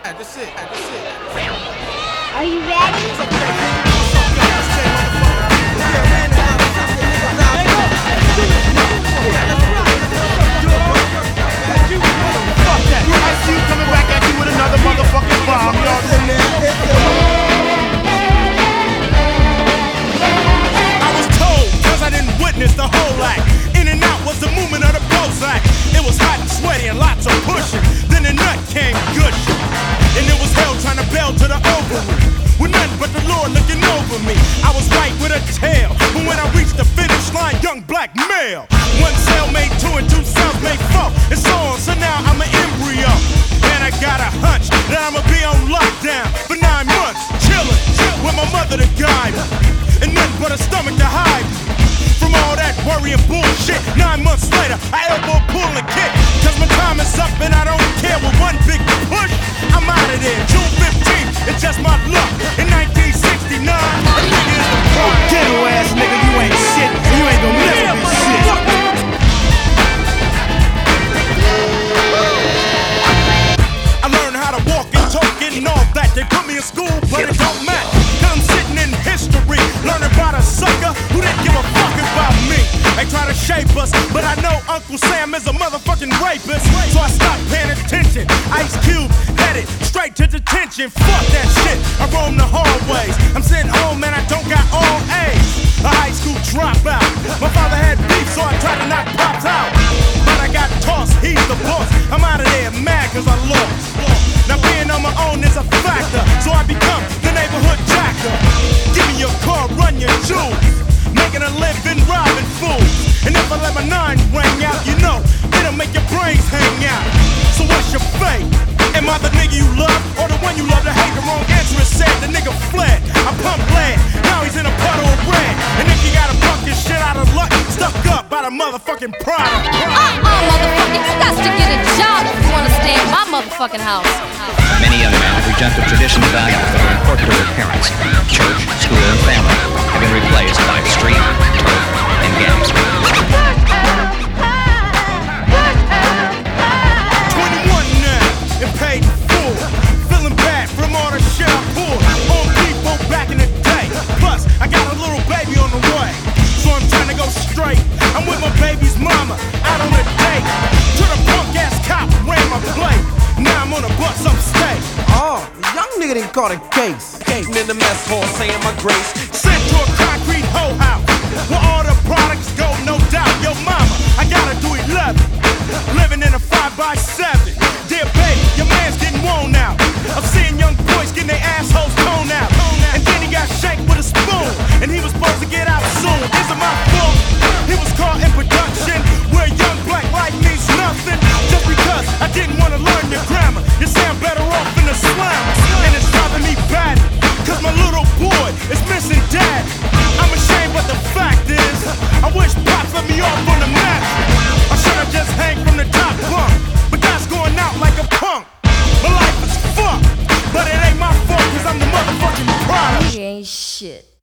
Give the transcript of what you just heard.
That's it. Are you ready? Coming back at you with another motherfucking bomb. I was told, cause I didn't witness the whole act. In and out was the movement of the Bozak. It was hot and sweaty and lots of pushing. Then the nut came gushing. And it was hell trying to bail to the ovary. With nothing but the Lord looking over me. I was right with a tail. But when I reached the finish line, young black male. One cell made two and two cells made four. And so on, so now I'm an embryo. And I got a hunch that I'ma be on lockdown for 9 months. Chillin' with my mother to guide me. And nothing but a stomach to hide me from all that worry and bullshit. 9 months later, I elbow pull and kick. Cause my time is up and I don't care. With one big push, I'm out of there. June 15th, it's just my luck. In 1969, a nigga is the part. Ghetto ass nigga, you ain't shit. You ain't gonna never be shit. I learned how to walk and talk and all that. They put me in school, but it don't matter. Cause I'm sitting in history, learning about a sucker who didn't give a fuck about me. They try to shape us, but I know Uncle Sam is a motherfucking rapist. So I stopped paying attention. Ice Cube headed straight to detention. Fuck that shit, I roam the hallways. I'm sitting home and I don't got all A's. A high school dropout. My father had beef, so I tried to knock Pops out. But I got tossed, he's the boss. I'm out of there mad cause I lost. Now being on my own is a factor, so I become the neighborhood jacker. Give me your car, run your jewels. Making a living, robbing fools. And if I let my 9 ring out, you know, it'll make your brains hang out. So what's your fate? Am I the nigga you love, or the one you love to hate? The wrong answer is said, the nigga fled. I pumped lead, now he's in a puddle of red. And if you got a bucket shit out of luck, stuck up by the motherfucking product. Motherfucker, you got to get a job if you wanna stay in my motherfucking house. Many young men have rejected traditional values that are important to their parents. Church, school, and family have been replaced by street, turf, and games. 21 now, and paid in full. Feeling bad from all the shit I pulled on people back in the day. Plus, I got a little baby on the way, so I'm trying to go straight. I'm with my baby's mama, out on a date. To the punk ass cop ran my plate. Now I'm on a bus upstate. Oh, young nigga didn't call it case. Eating in the mess hall, saying my grace. Sent to a concrete hoe house, where all the products go, no doubt. Yo mama, I gotta do 11. Living in a 5x7. Dear baby, your man's getting worn out. I'm seeing young boys getting their assholes torn out. And then he got shanked with a spoon, and he was supposed to get out soon. Is it my fault? He was caught in production, where young black life means nothing. Just because I didn't want to learn your grammar, you sound better off in the slums. And it's driving me bad, cause my little boy is missing dad. I'm ashamed, but the fact is, I wish Pops let me off on the map. I should have just hang from the top bunk, but that's going out like a punk. My life is fucked, but it ain't my fault cause I'm the motherfucking product. You ain't shit.